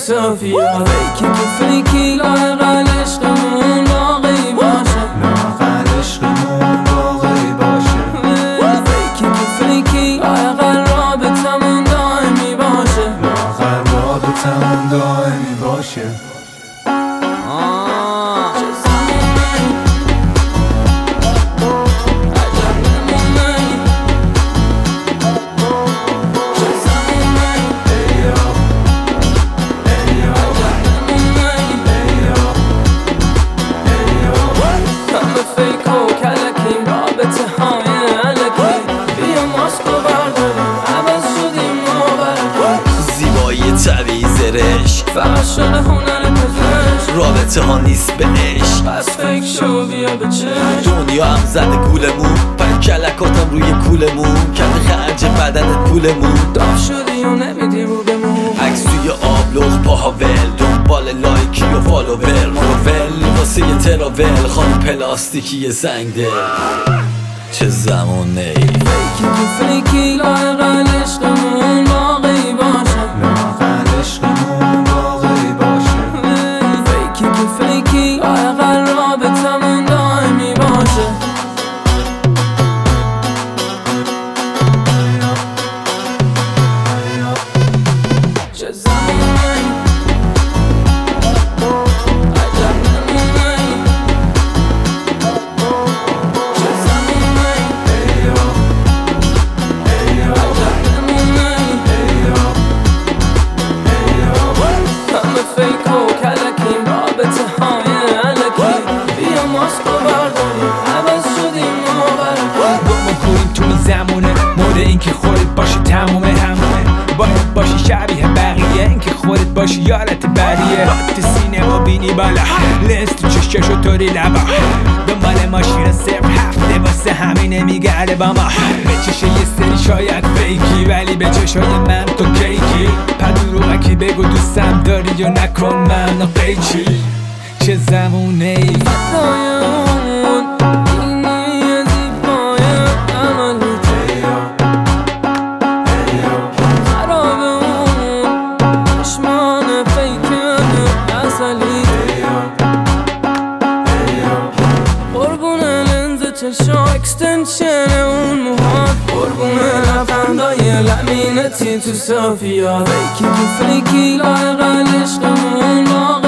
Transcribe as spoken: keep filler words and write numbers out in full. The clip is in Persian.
صافیا فیکی که فیکی لااقل عشقمون باقی باشه لااقل عشقمون باقی باشه فیکی که فیکی لااقل رابطمون دائمی باشه لااقل رابطمون دائمی باشه طبیعی زرش فقط شده هنر پزشک رابطه ها نیست به عشق پس فکر شو بیا به چشم دنیا هم زده گولمون پر کلکاتم روی کولمون کرده خرج بدنت پولمون داف شدی و نمیدی رو بمون عکس توی آبلغ پاها ول دنبال لایکی و فالوور مروول واسه یه تراول خانم پلاستیکی زنگ دل چه زمونه ای فیکی که فیکی لااقل عشقمون باقی باشه لااقل عشقمون باقی باشه فیکی که فیکی لااقل رابطمون دائمی باشه چه زمونه این که خودت باشی تمومه همونه باید باشی شبیه بقیه این که خودت باشی یارت بریه بات سینما بینی بالا لنز تو چششو طوری لبا دنبال ماشین صرف هفته واسه همینه میگرده با ما به چشه یه سری شاید فیکی ولی به چشای من تو کیکی پدروغکی بگو دوستم داری یا نکن من قیچی چه زمونه ای چشا اکستنشن اون موهات قربونه لبخندای لمینتی تو صافیا فیکی که فیکی لااقل عشقمون باقی